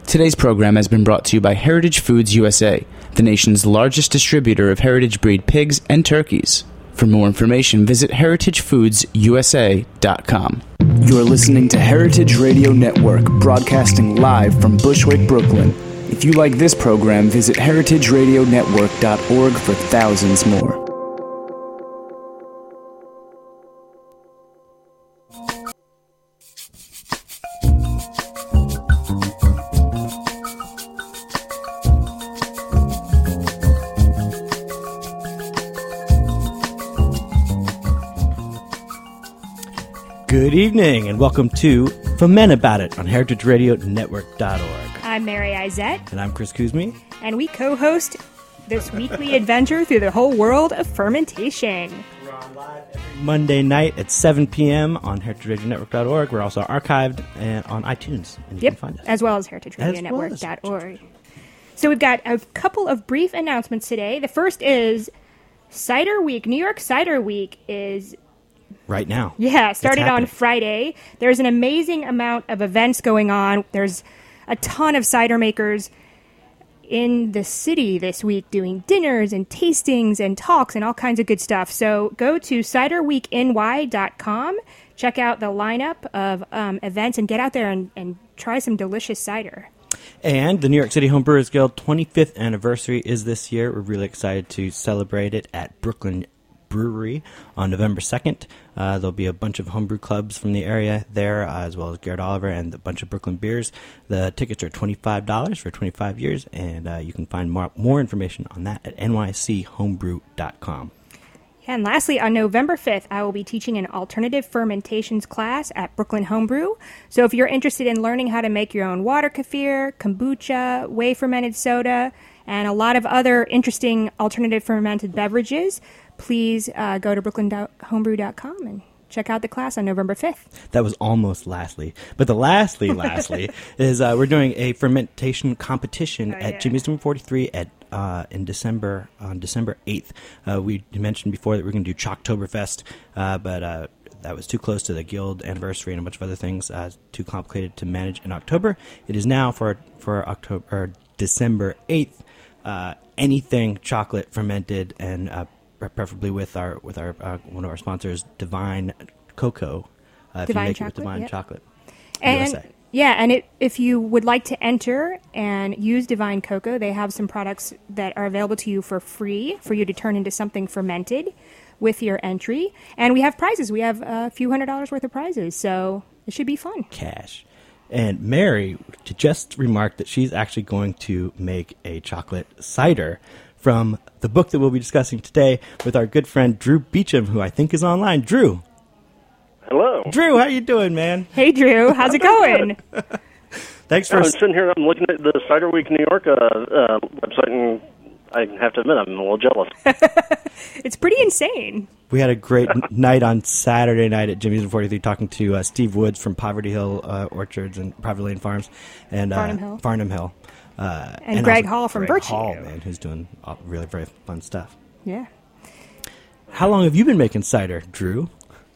Today's program has been brought to you by Heritage Foods USA, the nation's largest distributor of heritage breed pigs and turkeys. For more information, visit heritagefoodsusa.com. You're listening to Heritage Radio Network, broadcasting live from Bushwick, Brooklyn. If you like this program, visit heritageradionetwork.org for thousands more. Good evening, and welcome to Foment About It on heritageradionetwork.org. I'm Mary Izette. And I'm Chris Kuzmi. And we co-host this weekly adventure through the whole world of fermentation. We're on live every Monday night at 7 p.m. on heritageradionetwork.org. We're also archived and on iTunes. And you can find us. As well as heritageradionetwork.org. So we've got a couple of brief announcements today. The first is Cider Week. New York Cider Week is... right now. Yeah, started on Friday. There's an amazing amount of events going on. There's a ton of cider makers in the city this week doing dinners and tastings and talks and all kinds of good stuff. So go to ciderweekny.com, check out the lineup of events, and get out there and try some delicious cider. And the New York City Homebrewers Guild 25th anniversary is this year. We're really excited to celebrate it at Brooklyn Brewery on November 2nd. There'll be a bunch of homebrew clubs from the area there, as well as Garrett Oliver and a bunch of Brooklyn beers. The tickets are $25 for 25 years, and you can find more information on that at nychomebrew.com. And lastly, on November 5th, I will be teaching an alternative fermentations class at Brooklyn Homebrew. So if you're interested in learning how to make your own water kefir, kombucha, whey fermented soda, and a lot of other interesting alternative fermented beverages, please go to brooklynhomebrew.com and check out the class on November 5th. That was almost lastly. But the lastly is we're doing a fermentation competition at Jimmy's Number 43 on December 8th. We mentioned before that we're going to do Chalktoberfest, but that was too close to the guild anniversary and a bunch of other things, too complicated to manage in October. It is now for October or December 8th. Anything chocolate fermented and preferably with our one of our sponsors, Divine Cocoa. Divine Chocolate. Divine Chocolate. And USA. Yeah, and if you would like to enter and use Divine Cocoa, they have some products that are available to you for free for you to turn into something fermented with your entry. And we have prizes. We have a few $100s worth of prizes, so it should be fun. Cash. And Mary just remarked that she's actually going to make a chocolate cider from the book that we'll be discussing today with our good friend Drew Beecham, who I think is online. Drew. Hello. Drew, how you doing, man? Hey, Drew. How's it going? Thanks for... I'm sitting here, I'm looking at the Cider Week New York website, and I have to admit, I'm a little jealous. It's pretty insane. We had a great night on Saturday night at Jimmy's 43 talking to Steve Woods from Poverty Hill Orchards and Poverty Lane Farms and Farnham Hill. And Greg Hall from Greg Virtue. Hall, man, who's doing really very fun stuff. Yeah. How long have you been making cider, Drew?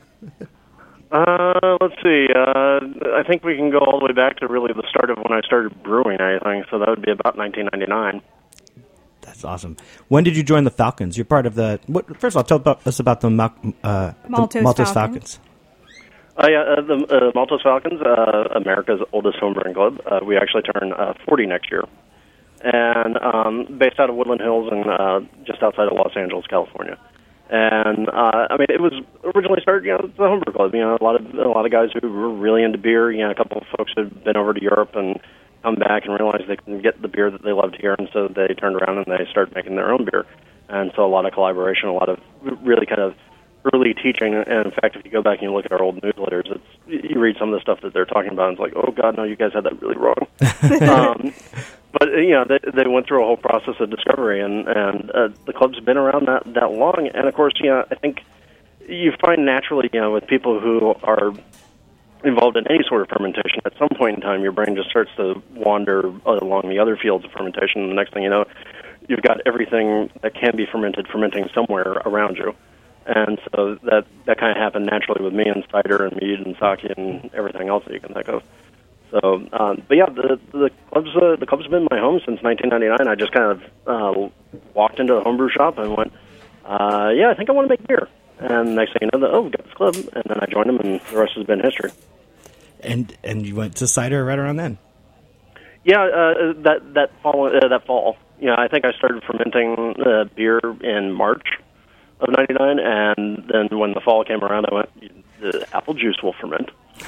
Let's see. I think we can go all the way back to really the start of when I started brewing, I think. So that would be about 1999. That's awesome. When did you join the Falcons? You're part of the... First of all, tell us about the Maltose Falcons. The Maltose Falcons, America's oldest homebrewing club. We actually turn 40 next year. And based out of Woodland Hills and just outside of Los Angeles, California. And it was originally started, as a homebrew club. A lot of guys who were really into beer. A couple of folks had been over to Europe and come back and realized they couldn't get the beer that they loved here, and so they turned around and they started making their own beer. And so a lot of collaboration, a lot of really kind of early teaching. And in fact, if you go back and you look at our old newsletters, you read some of the stuff that they're talking about, and it's like, oh God, no, you guys had that really wrong. But they went through a whole process of discovery, and the club's been around that long. And of course, I think you find naturally, with people who are involved in any sort of fermentation, at some point in time, your brain just starts to wander along the other fields of fermentation. And the next thing you know, you've got everything that can be fermenting somewhere around you. And so that kind of happened naturally with me and cider and mead and sake and everything else that you can think of. So, but yeah, the club's been my home since 1999. I just kind of walked into the homebrew shop and went, yeah, I think I want to make beer. And next thing you know, we got this club, and then I joined them, and the rest has been history. And you went to cider right around then? Yeah, that fall. Yeah, I think I started fermenting beer in March of '99, and then when the fall came around, I went, the apple juice will ferment.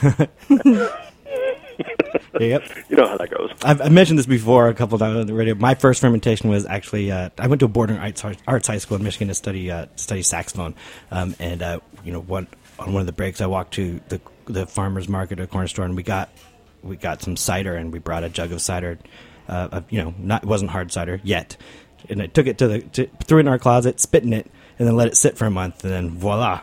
Yep. You know how that goes. I've mentioned this before a couple of times on the radio. My first fermentation was actually I went to a boarding arts high school in Michigan to study saxophone, and on one of the breaks I walked to the farmer's market or corner store, and we got some cider, and we brought a jug of cider. It wasn't hard cider yet, and I took it threw it in our closet, spit in it, and then let it sit for a month, and then voila.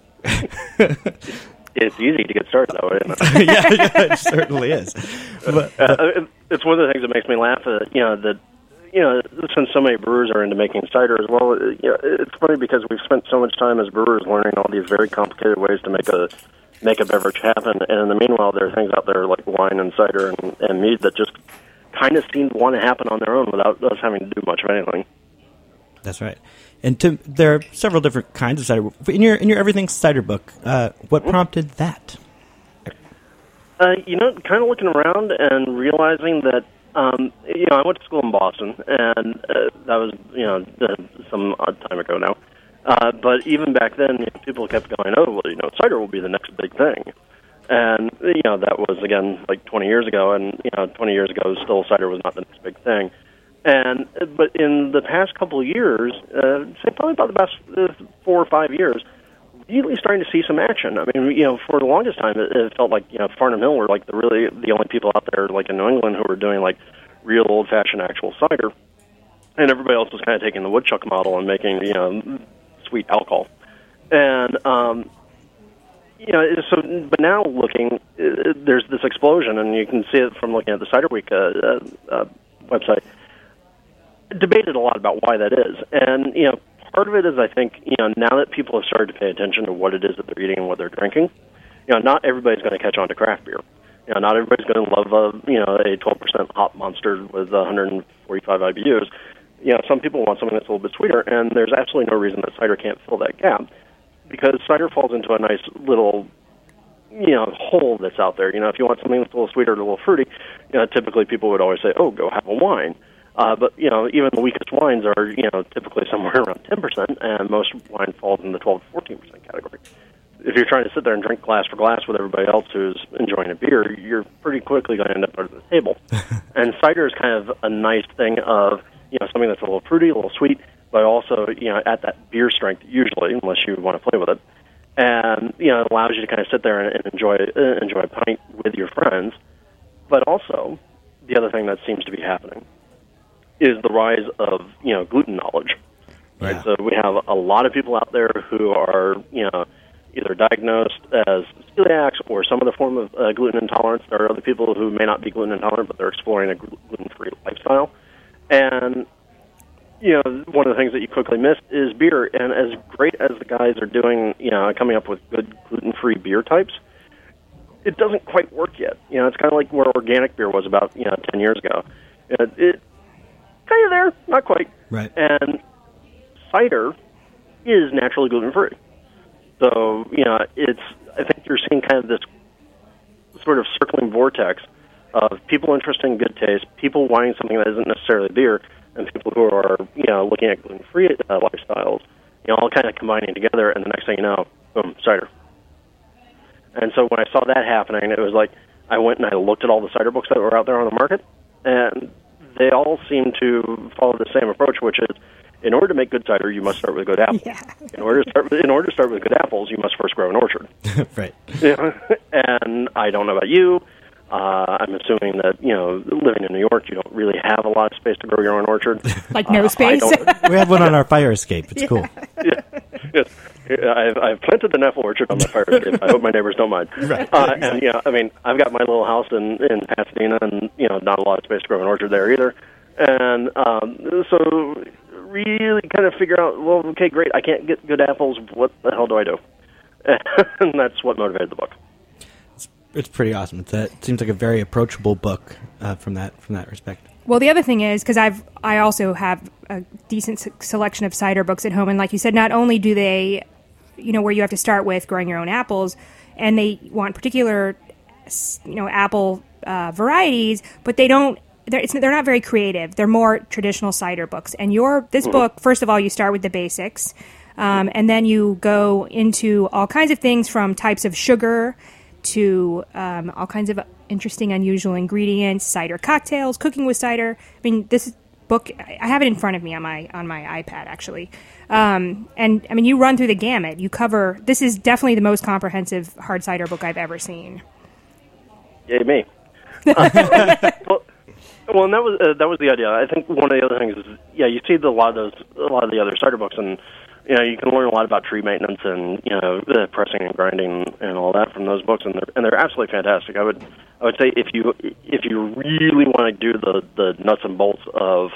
It's easy to get started, though, isn't it? yeah, it certainly is. But it's one of the things that makes me laugh. Since so many brewers are into making cider as well, it's funny because we've spent so much time as brewers learning all these very complicated ways to make a beverage happen, and in the meanwhile, there are things out there like wine and cider and mead that just kind of seem to want to happen on their own without us having to do much of anything. That's right. And there are several different kinds of cider. In your Everything Cider book, what prompted that? Kind of looking around and realizing that, I went to school in Boston, and that was, some odd time ago now. But even back then, people kept going, cider will be the next big thing. And, that was, again, like 20 years ago, and, 20 years ago, still cider was not the next big thing. But in the past couple of years, say probably about the past 4 or 5 years, really starting to see some action. I mean, for the longest time, it felt like, Farnham Hill were like the only people out there, like in New England, who were doing like real old-fashioned actual cider, and everybody else was kind of taking the woodchuck model and making, sweet alcohol. And but now looking, there's this explosion, and you can see it from looking at the Cider Week website. Debated a lot about why that is, and part of it is I think now that people have started to pay attention to what it is that they're eating and what they're drinking, not everybody's going to catch on to craft beer. Not everybody's going to love a 12% hop monster with 145 IBUs. Some people want something that's a little bit sweeter, and there's absolutely no reason that cider can't fill that gap, because cider falls into a nice little hole that's out there. If you want something that's a little sweeter, a little fruity, typically people would always say, "Oh, go have a wine." But even the weakest wines are typically somewhere around 10%, and most wine falls in the 12 to 14% category. If you're trying to sit there and drink glass for glass with everybody else who's enjoying a beer, you're pretty quickly going to end up under the table. And cider is kind of a nice thing of something that's a little fruity, a little sweet, but also at that beer strength usually, unless you want to play with it, and it allows you to kind of sit there and enjoy a pint with your friends. But also, the other thing that seems to be happening is the rise of gluten knowledge. Right, yeah. So we have a lot of people out there who are either diagnosed as celiacs or some other form of gluten intolerance. There are other people who may not be gluten intolerant, but they're exploring a gluten-free lifestyle. And one of the things that you quickly miss is beer. And as great as the guys are doing, coming up with good gluten-free beer types, it doesn't quite work yet. It's kind of like where organic beer was about 10 years ago. It kind of there, not quite. Right. And cider is naturally gluten-free. So, I think you're seeing kind of this sort of circling vortex of people interested in good taste, people wanting something that isn't necessarily beer, and people who are, looking at gluten-free lifestyles, all kind of combining together, and the next thing you know, boom, cider. And so when I saw that happening, it was like I went and I looked at all the cider books that were out there on the market, and they all seem to follow the same approach, which is, in order to make good cider, you must start with good apples. Yeah. In order to start with good apples, you must first grow an orchard. Right. And I don't know about you. I'm assuming that living in New York, you don't really have a lot of space to grow your own orchard. Like no space. We have one on our fire escape. It's cool. Yeah. Yes. I've planted an apple orchard on my fire escape. I hope my neighbors don't mind. Right. And I've got my little house in Pasadena, and not a lot of space to grow an orchard there either. And so really kind of figure out, well, okay, great, I can't get good apples. What the hell do I do? And that's what motivated the book. it's pretty awesome. It seems like a very approachable book from that respect. Well, the other thing is, because I also have a decent selection of cider books at home, and like you said, not only do they, where you have to start with growing your own apples, and they want particular, apple varieties, but they don't. They're not very creative. They're more traditional cider books. And this book, first of all, you start with the basics, and then you go into all kinds of things from types of sugar to all kinds of interesting, unusual ingredients, cider cocktails, cooking with cider. I mean, this book, I have it in front of me on my iPad, actually. And, I mean, you run through the gamut. This is definitely the most comprehensive hard cider book I've ever seen. Yay, me. Well, and that was the idea. I think one of the other things is, you see a lot of the other cider books, and you can learn a lot about tree maintenance and the pressing and grinding and all that from those books, and they're absolutely fantastic. I would say if you really want to do the nuts and bolts of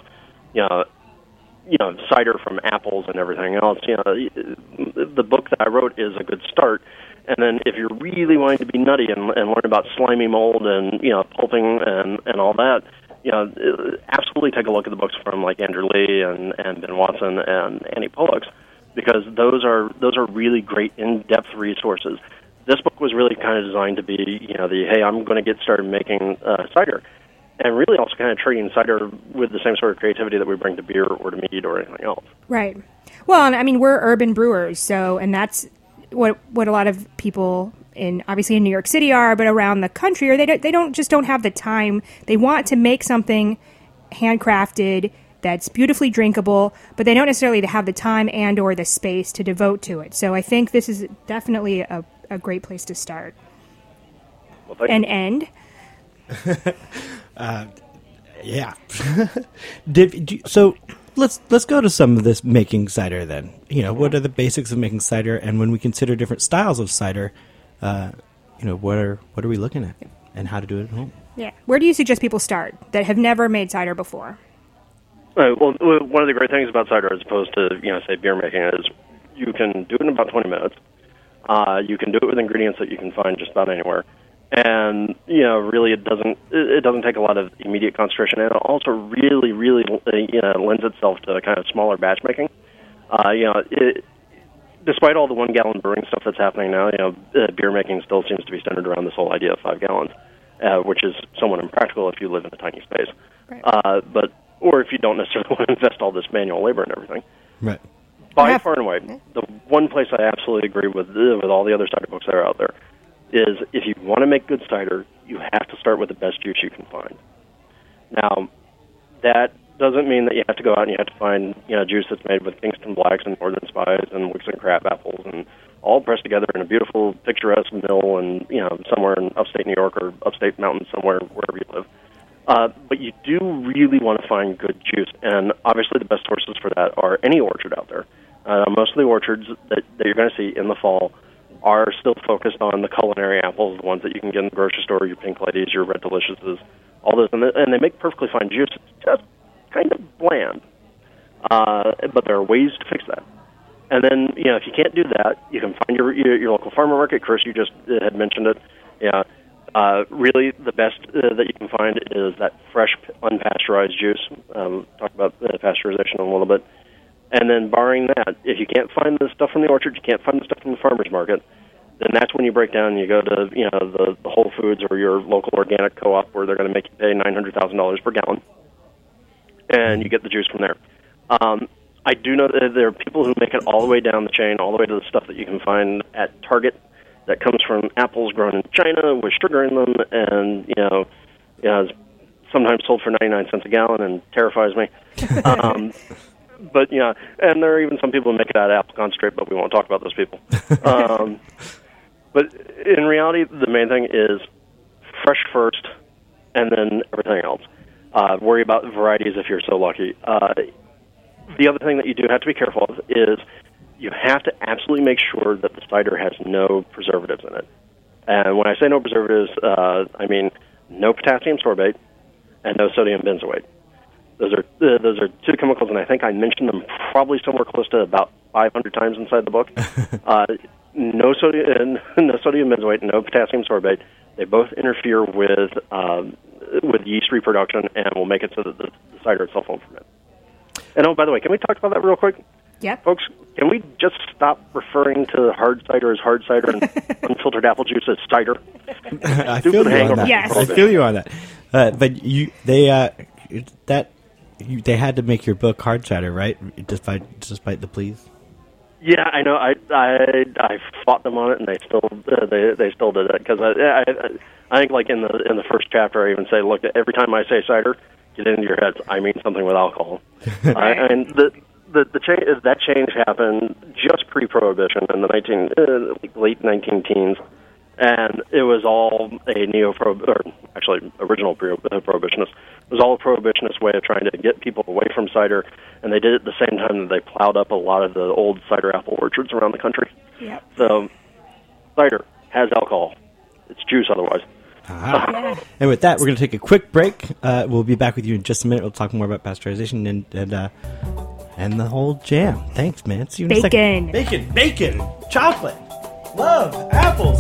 cider from apples and everything else, the book that I wrote is a good start. And then if you're really wanting to be nutty and learn about slimy mold and pulping and all that, absolutely take a look at the books from like Andrew Lee and Ben Watson and Annie Pollux, because those are really great in-depth resources. This book was really kind of designed to be hey, I'm going to get started making cider, and really also kind of treating cider with the same sort of creativity that we bring to beer or to mead or anything else. Right. Well, and I mean, we're urban brewers, and that's what a lot of people obviously in New York City are, but around the country, or they don't have the time. They want to make something handcrafted that's beautifully drinkable, but they don't necessarily have the time and or the space to devote to it. So I think this is definitely a great place to start. Well, and end. Yeah. So let's go to some of this making cider then. What are the basics of making cider, and when we consider different styles of cider, what are we looking at, and how to do it at home? Yeah. Where do you suggest people start that have never made cider before? Well, one of the great things about cider, as opposed to say beer making, is you can do it in about 20 minutes. You can do it with ingredients that you can find just about anywhere. And really, it doesn't take a lot of immediate concentration, and it also really, really lends itself to kind of smaller batch making. Despite all the 1 gallon brewing stuff that's happening now, beer making still seems to be centered around this whole idea of 5 gallons, which is somewhat impractical if you live in a tiny space. Right. Or if you don't necessarily want to invest all this manual labor and everything. Right. By far and away, the one place I absolutely agree with all the other cider books that are out there is if you want to make good cider, you have to start with the best juice you can find. Now, that doesn't mean that you have to go out and you have to find juice that's made with Kingston Blacks and Northern Spies and Wixon crab apples and all pressed together in a beautiful, picturesque mill and somewhere in upstate New York or upstate mountains somewhere, wherever you live. But you do really want to find good juice, and obviously the best sources for that are any orchard out there. Most of the orchards that you're going to see in the fall are still focused on the culinary apples, the ones that you can get in the grocery store, your Pink Ladies, your Red Deliciouses, all those, and they make perfectly fine juice. It's just kind of bland, but there are ways to fix that. And then, if you can't do that, you can find your local farmer market. Chris, you just had mentioned it. Yeah. Really, the best that you can find is that fresh, unpasteurized juice. Talk about pasteurization a little bit. And then barring that, if you can't find the stuff from the orchard, you can't find the stuff from the farmer's market, then that's when you break down and you go to the Whole Foods or your local organic co-op where they're going to make you pay $900,000 per gallon, and you get the juice from there. I do know that there are people who make it all the way down the chain, all the way to the stuff that you can find at Target that comes from apples grown in China with sugar in them, and is sometimes sold for 99 cents a gallon and terrifies me. But and there are even some people who make it out of apple concentrate, but we won't talk about those people. But in reality, the main thing is fresh first, and then everything else. Worry about varieties if you're so lucky. The other thing that you do have to be careful of is you have to absolutely make sure that the cider has no preservatives in it. And when I say no preservatives, I mean no potassium sorbate and no sodium benzoate. Those are two chemicals, and I think I mentioned them probably somewhere close to about 500 times inside the book. No sodium benzoate, no potassium sorbate, They both interfere with yeast reproduction and will make it so that the cider itself won't ferment. And oh, by the way, can we talk about that real quick? Yep. Folks, can we just stop referring to hard cider as hard cider and unfiltered apple juice as cider? I feel you on that. Yes. I feel you on that. But they had to make your book hard cider, right? Despite the pleas. Yeah, I know. I fought them on it, and they still did it because I think like in the first chapter I even say, look, every time I say cider, get into your heads. I mean something with alcohol. And that change happened just pre-Prohibition in the late 19-teens, and it was all original prohibitionist. It was all a prohibitionist way of trying to get people away from cider, and they did it at the same time that they plowed up a lot of the old cider apple orchards around the country. Yep. So, cider has alcohol. It's juice otherwise. Yeah. And with that, we're going to take a quick break. We'll be back with you in just a minute. We'll talk more about pasteurization and the whole jam. Thanks, man. See you in a second. Bacon, chocolate, love, apples.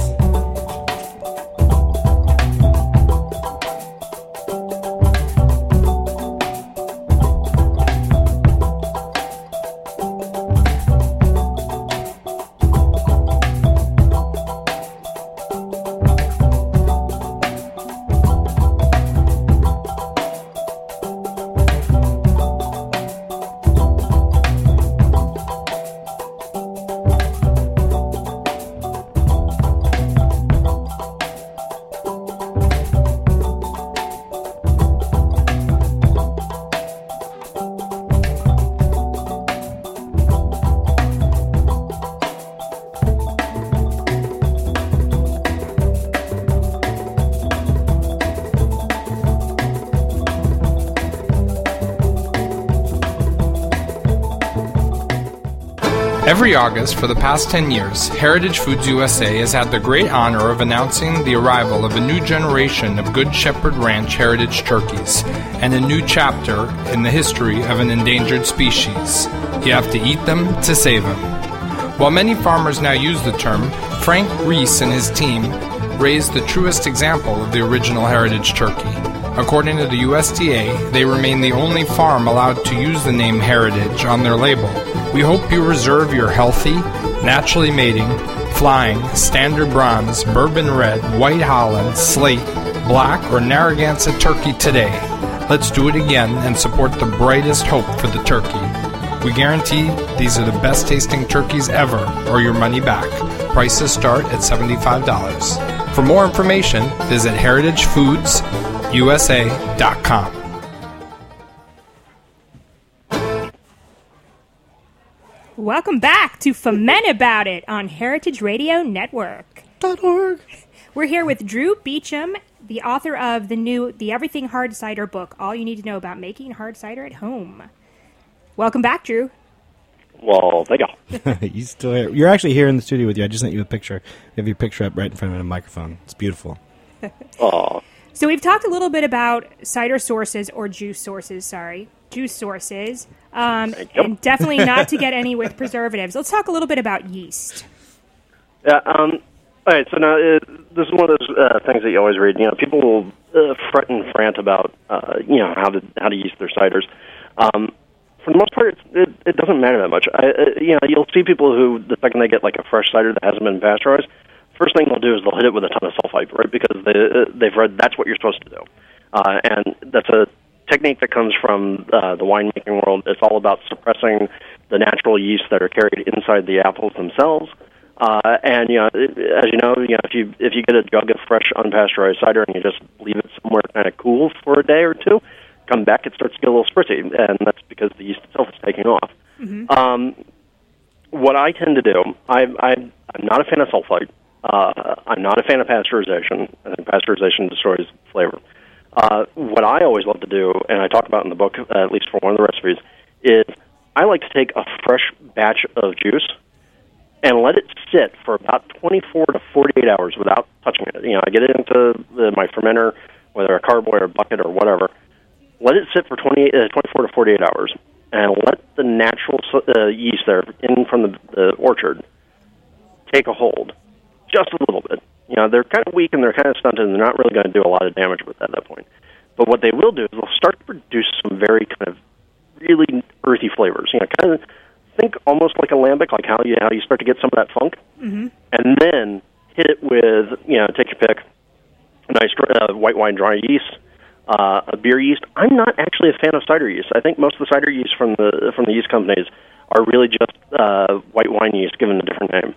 Every August for the past 10 years, Heritage Foods USA has had the great honor of announcing the arrival of a new generation of Good Shepherd Ranch heritage turkeys and a new chapter in the history of an endangered species. You have to eat them to save them. While many farmers now use the term, Frank Reese and his team raised the truest example of the original heritage turkey. According to the USDA, they remain the only farm allowed to use the name Heritage on their label. We hope you reserve your healthy, naturally mating, flying, standard bronze, bourbon red, white Holland, slate, black, or Narragansett turkey today. Let's do it again and support the brightest hope for the turkey. We guarantee these are the best tasting turkeys ever, or your money back. Prices start at $75. For more information, visit heritagefoods.usa.com. Welcome back to Foment About It on Heritage Radio Network. .org. We're here with Drew Beecham, the author of the Everything Hard Cider book, All You Need to Know About Making Hard Cider at Home. Welcome back, Drew. Well, thank you. You still here. You're actually here in the studio with you. I just sent you a picture. You have your picture up right in front of a microphone. It's beautiful. Aw. So we've talked a little bit about cider sources, or juice sources, and definitely not to get any with preservatives. Let's talk a little bit about yeast. Yeah. All right. So now this is one of those things that you always read. You know, people will fret and frant about how to yeast their ciders. For the most part, it doesn't matter that much. You'll see people who, the second they get like a fresh cider that hasn't been pasteurized, first thing they'll do is they'll hit it with a ton of sulfite, right? Because they've read that's what you're supposed to do, and that's a technique that comes from the winemaking world. It's all about suppressing the natural yeasts that are carried inside the apples themselves. And as you know, if you get a jug of fresh unpasteurized cider and you just leave it somewhere kind of cool for a day or two, come back, it starts to get a little spritzy, and that's because the yeast itself is taking off. Mm-hmm. What I tend to do, I'm not a fan of sulfite. I'm not a fan of pasteurization. I think pasteurization destroys flavor. What I always love to do, and I talk about in the book, at least for one of the recipes, is I like to take a fresh batch of juice and let it sit for about 24 to 48 hours without touching it. I get it into my fermenter, whether a carboy or a bucket or whatever. Let it sit for 24 to 48 hours, and let the natural yeast there in from the orchard take a hold, just a little bit. They're kind of weak and they're kind of stunted, and they're not really going to do a lot of damage with that at that point. But what they will do is they'll start to produce some very kind of really earthy flavors. Kind of think almost like a lambic, like how you start to get some of that funk, and then hit it with take your pick, a nice white wine dry yeast, a beer yeast. I'm not actually a fan of cider yeast. I think most of the cider yeast from the yeast companies are really just white wine yeast given a different name.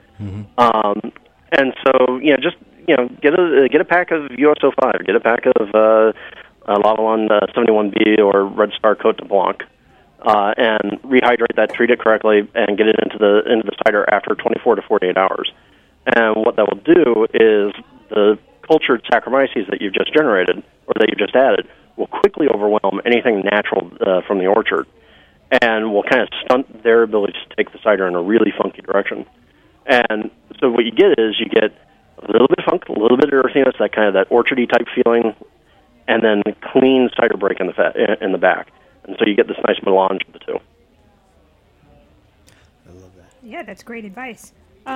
And so just get a pack of US-05, get a pack of Lalvin 71B or Red Star Cote de Blanc, and rehydrate that, treat it correctly, and get it into the cider after 24 to 48 hours. And what that will do is the cultured Saccharomyces that you've just generated or that you've just added will quickly overwhelm anything natural from the orchard, and will kind of stunt their ability to take the cider in a really funky direction. And so what you get is you get a little bit of funk, a little bit of earthiness, that kind of that orchardy type feeling, and then clean cider break in the back. And so you get this nice melange of the two. I love that. Yeah, that's great advice.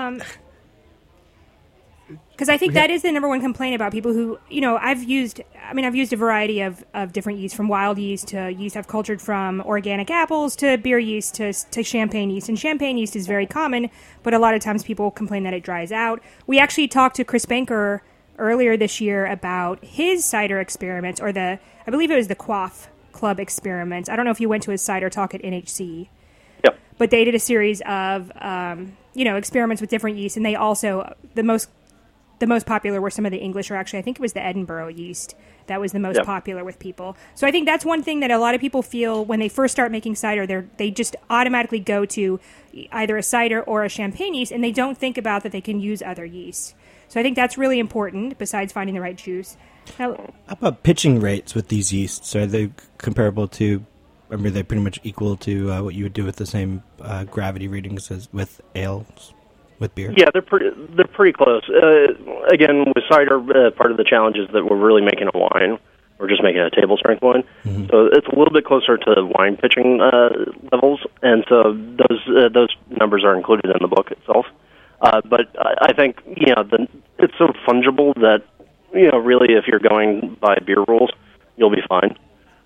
Because I think that is the number one complaint about people who, I've used a variety of different yeast, from wild yeast to yeast I've cultured from organic apples to beer yeast to champagne yeast. And champagne yeast is very common, but a lot of times people complain that it dries out. We actually talked to Chris Banker earlier this year about his cider experiments, or I believe it was the Quaff Club experiments. I don't know if you went to his cider talk at NHC. Yep. But they did a series of, experiments with different yeasts, and they also, the most popular were some of the English, or actually I think it was the Edinburgh yeast that was the most popular with people. So I think that's one thing that a lot of people feel when they first start making cider, they just automatically go to either a cider or a champagne yeast, and they don't think about that they can use other yeasts. So I think that's really important, besides finding the right juice. Now, how about pitching rates with these yeasts? Are they comparable to, are they pretty much equal to what you would do with the same gravity readings as with ales? With beer? Yeah, they're pretty close. Again, with cider, part of the challenge is that we're really making a wine. We're just making a table strength wine, so it's a little bit closer to wine pitching levels, and so those numbers are included in the book itself. But I think it's so fungible that really if you're going by beer rules, you'll be fine.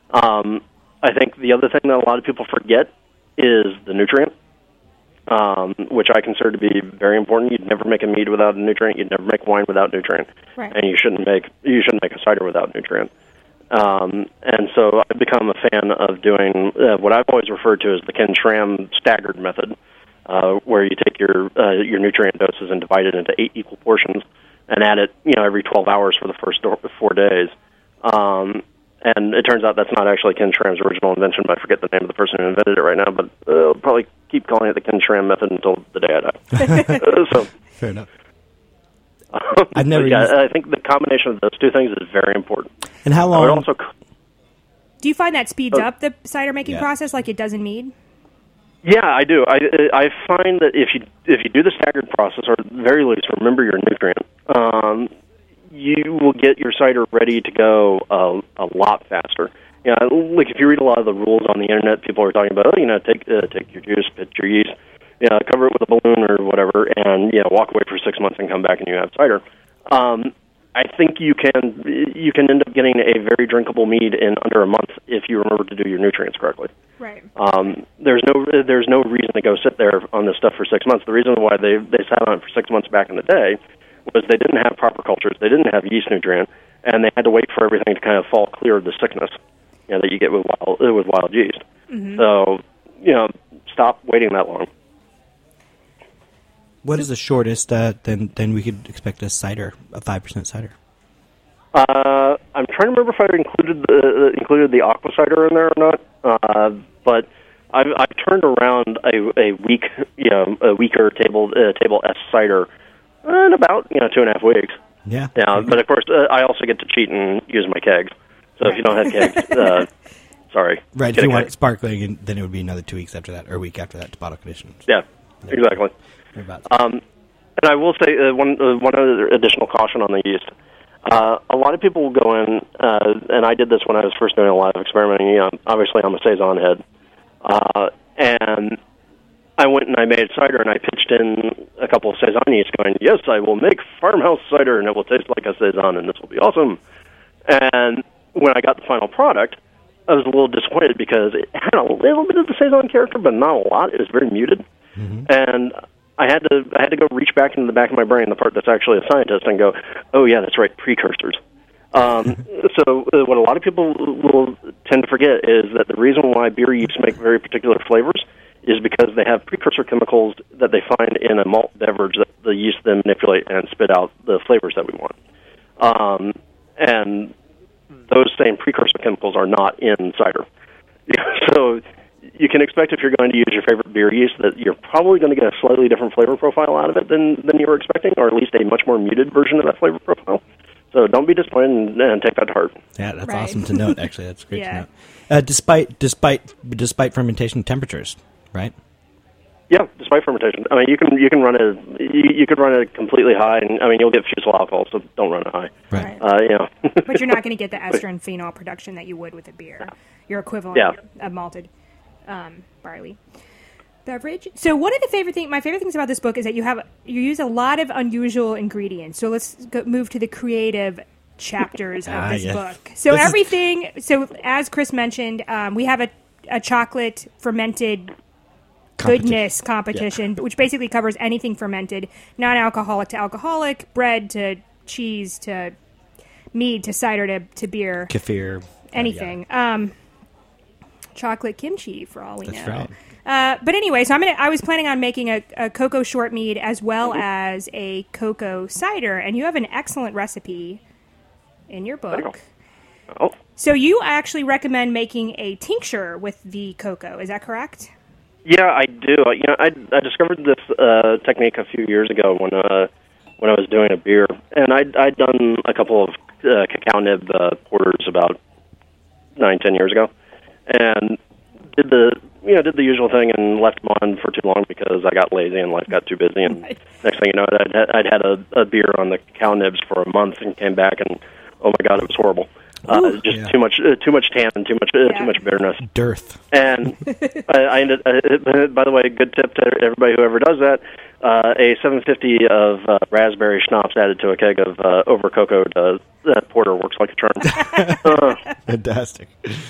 I think the other thing that a lot of people forget is the nutrient. Which I consider to be very important. You'd never make a mead without a nutrient. You'd never make wine without nutrient, right. And you shouldn't make a cider without nutrient. And so I've become a fan of doing what I've always referred to as the Ken Schramm staggered method, where you take your nutrient doses and divide it into 8 equal portions, and add it every 12 hours for the first 4 days. And it turns out that's not actually Ken Schramm's original invention, but I forget the name of the person who invented it right now, but I'll probably keep calling it the Ken Schramm method until the day I die. So, fair enough. I've never I think the combination of those two things is very important. And how long... Do you find that speeds up the cider making process like it does in mead? Yeah, I do. I find that if you do the staggered process, or at the very least remember your nutrient, you will get your cider ready to go a lot faster. Like if you read a lot of the rules on the internet, people are talking about, take your juice, pitch your yeast, cover it with a balloon or whatever, and walk away for 6 months and come back and you have cider. I think you can end up getting a very drinkable mead in under a month if you remember to do your nutrients correctly. Right. There's no reason to go sit there on this stuff for 6 months. The reason why they sat on it for 6 months back in the day was they didn't have proper cultures, they didn't have yeast nutrient, and they had to wait for everything to kind of fall clear of the sickness that you get with wild yeast. Mm-hmm. So, stop waiting that long. What is the shortest then we could expect a cider, a 5% cider? I'm trying to remember if I included the aqua cider in there or not. But I've turned around a weaker table S cider in about 2.5 weeks. Yeah. But of course I also get to cheat and use my kegs. So if you don't have kegs, sorry. Right. If you want sparkling, then it would be another 2 weeks after that, or a week after that to bottle condition. Yeah. Exactly. And I will say one other additional caution on the yeast. A lot of people will go in, and I did this when I was first doing a lot of experimenting. Obviously, I'm a Saison head. And I went and I made cider, and I pitched in a couple of saison yeast going, yes, I will make farmhouse cider, and it will taste like a saison, and this will be awesome. And when I got the final product, I was a little disappointed because it had a little bit of the saison character, but not a lot. It was very muted. Mm-hmm. And I had to go reach back into the back of my brain, the part that's actually a scientist, and go, oh, yeah, that's right, precursors. So what a lot of people will tend to forget is that the reason why beer yeasts make very particular flavors is because they have precursor chemicals that they find in a malt beverage that the yeast then manipulate and spit out the flavors that we want. And those same precursor chemicals are not in cider. So you can expect if you're going to use your favorite beer yeast that you're probably going to get a slightly different flavor profile out of it than you were expecting, or at least a much more muted version of that flavor profile. So don't be disappointed and take that to heart. Yeah, that's awesome to note, actually. That's great to note. Despite fermentation temperatures, right? Yeah, despite fermentation. I mean, you can run it. You could run it completely high, and I mean, you'll get fusel alcohol, so don't run it high. Right. But you're not going to get the ester and phenol production that you would with a beer. Your equivalent of malted barley beverage. So one of my favorite things about this book is that you use a lot of unusual ingredients. So let's move to the creative chapters of this book. So So as Chris mentioned, we have a chocolate fermented goodness competition, which basically covers anything fermented, non-alcoholic to alcoholic, bread to cheese to mead to cider to beer, kefir, anything. Chocolate kimchi for all we know. That's right. But anyway, so I was planning on making a cocoa short mead as well as a cocoa cider, and you have an excellent recipe in your book. Oh. So you actually recommend making a tincture with the cocoa, is that correct? Yeah, I do. I discovered this technique a few years ago when I was doing a beer, and I'd done a couple of cacao nib porters about 9-10 years ago, and did the usual thing and left them on for too long because I got lazy and life got too busy. And next thing you know, I'd had a beer on the cacao nibs for a month and came back and oh my God, it was horrible. Too much tan and too much bitterness. Dearth. And I ended. By the way, good tip to everybody who ever does that: a 750 of raspberry schnapps added to a keg of over cocoa porter works like a charm. Fantastic.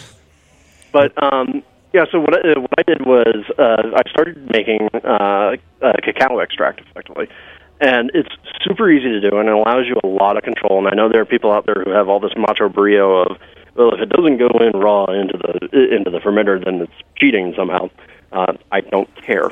But so what I did was I started making cacao extract effectively. And it's super easy to do, and it allows you a lot of control. And I know there are people out there who have all this macho brio of, well, if it doesn't go in raw into the fermenter, then it's cheating somehow. I don't care.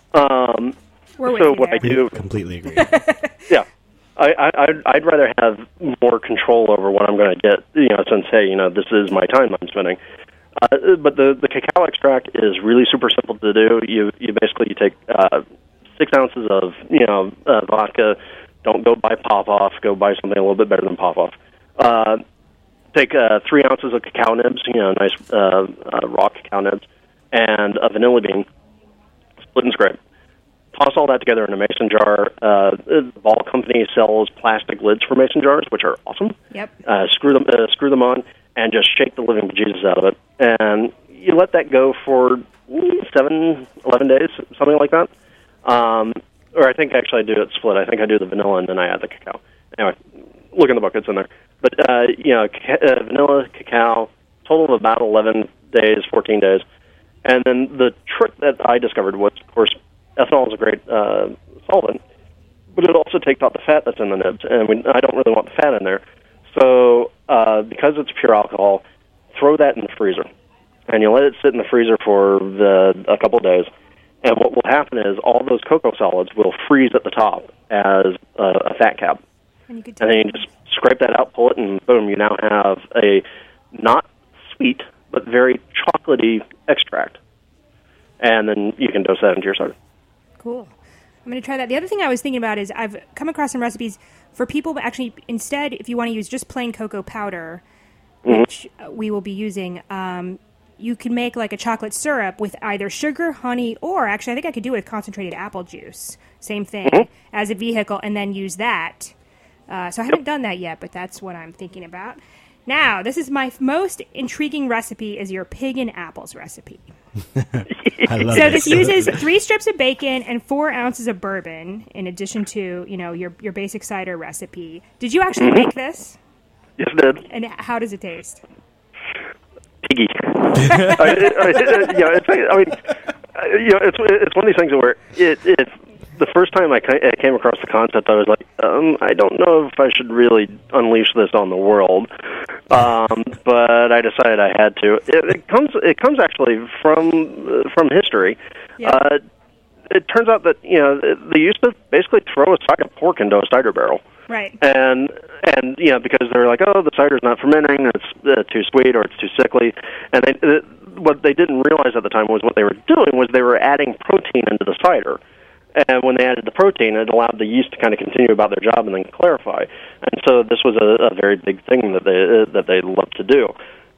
I do completely agree. Yeah, I'd rather have more control over what I'm going to get. Since this is my time I'm spending. But the cacao extract is really super simple to do. You basically take 6 ounces of vodka. Don't go buy Pop-Off. Go buy something a little bit better than Pop-Off. Take 3 ounces of cacao nibs, nice raw cacao nibs, and a vanilla bean, split and scrape. Toss all that together in a mason jar. The Ball Company sells plastic lids for mason jars, which are awesome. Yep. Screw them on, and just shake the living bejesus out of it. And you let that go for 7-11 days, something like that. Or I think actually I do it split. I think I do the vanilla and then I add the cacao. Anyway, look in the book, it's in there. But, vanilla, cacao, total of about 11 days, 14 days. And then the trick that I discovered was, of course, ethanol is a great solvent, but it also takes out the fat that's in the nibs, and I don't really want the fat in there. So because it's pure alcohol, throw that in the freezer. And you let it sit in the freezer for a couple of days. And what will happen is all those cocoa solids will freeze at the top as a fat cap. And then you just scrape that out, pull it, and boom, you now have a not sweet, but very chocolatey extract. And then you can dose that into your cider. Cool. I'm going to try that. The other thing I was thinking about is I've come across some recipes for people, but actually instead, if you want to use just plain cocoa powder, which we will be using, you can make like a chocolate syrup with either sugar, honey, or actually I think I could do it with concentrated apple juice. Same thing as a vehicle, and then use that. So I haven't done that yet, but that's what I'm thinking about. Now, this is my most intriguing recipe is your pig and apples recipe. I love So this uses 3 strips of bacon and 4 ounces of bourbon in addition to, your basic cider recipe. Did you actually make this? Yes, it did. And how does it taste? Piggy. It's one of these things where it's the first time I came across the concept, I was like, I don't know if I should really unleash this on the world, but I decided I had to. It comes actually from history. Yeah. It turns out that they used to basically throw a side of pork into a cider barrel. Right. And because they were like, oh, the cider's not fermenting, it's too sweet or it's too sickly, and what they didn't realize at the time was what they were doing was they were adding protein into the cider. And when they added the protein, it allowed the yeast to kind of continue about their job and then clarify. And so this was a very big thing that they loved to do.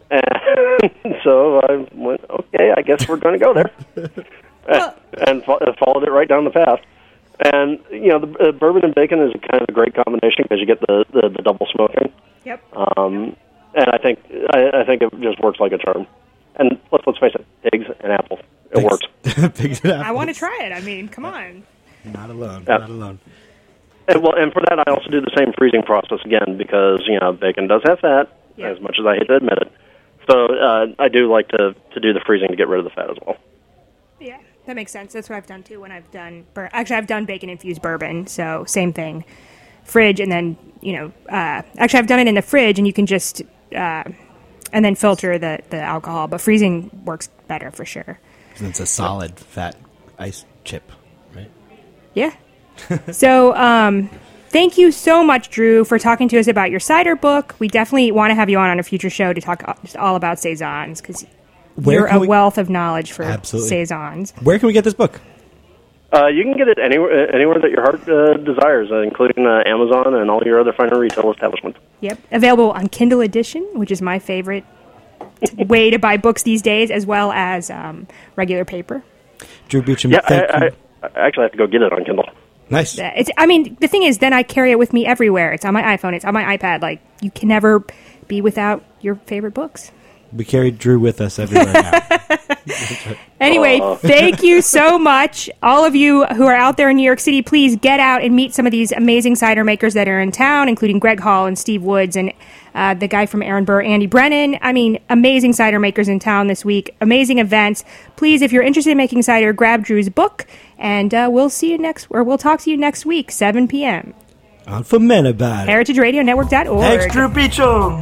And so I went, okay, I guess we're going to go there, and followed it right down the path. And the bourbon and bacon is kind of a great combination because you get the double smoking. Yep. And I think it just works like a charm. And let's face it, pigs and apples. It works. Pigs and apples. I want to try it. I mean, come on. Not alone. Yeah. Not alone. And for that, I also do the same freezing process again because bacon does have fat, as much as I hate to admit it. So I do like to do the freezing to get rid of the fat as well. Yeah, that makes sense. That's what I've done too when I've done. Actually, I've done bacon infused bourbon, so same thing. Fridge, and then actually, I've done it in the fridge, and you can just and then filter the alcohol. But freezing works better for sure. It's a solid fat ice chip, right? Yeah. So, thank you so much, Drew, for talking to us about your cider book. We definitely want to have you on a future show to talk just all about saisons because you're a wealth of knowledge for saisons. Where can we get this book? You can get it anywhere that your heart desires, including Amazon and all your other fine retail establishments. Yep. Available on Kindle edition, which is my favorite way to buy books these days, as well as regular paper. Drew Beecham, I actually have to go get it on Kindle. Nice. The thing is, then I carry it with me everywhere. It's on my iPhone. It's on my iPad. Like, you can never be without your favorite books. We carried Drew with us everywhere now. Anyway, thank you so much. All of you who are out there in New York City, please get out and meet some of these amazing cider makers that are in town, including Greg Hall and Steve Woods and the guy from Aaron Burr, Andy Brennan. I mean, amazing cider makers in town this week. Amazing events. Please, if you're interested in making cider, grab Drew's book, and we'll talk to you next week, 7 p.m. On Fermentabad. HeritageRadioNetwork.org. Thanks, Drew Beecham.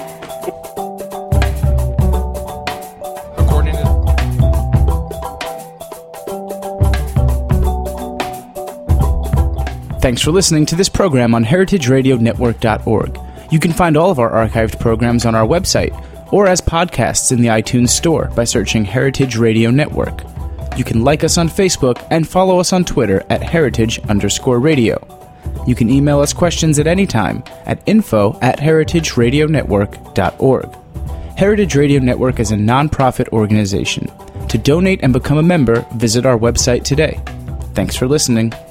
Thanks for listening to this program on HeritageRadioNetwork.org. You can find all of our archived programs on our website or as podcasts in the iTunes Store by searching Heritage Radio Network. You can like us on Facebook and follow us on Twitter at @heritage_radio. You can email us questions at any time at info@heritageradionetwork.org. Heritage Radio Network is a non-profit organization. To donate and become a member, visit our website today. Thanks for listening.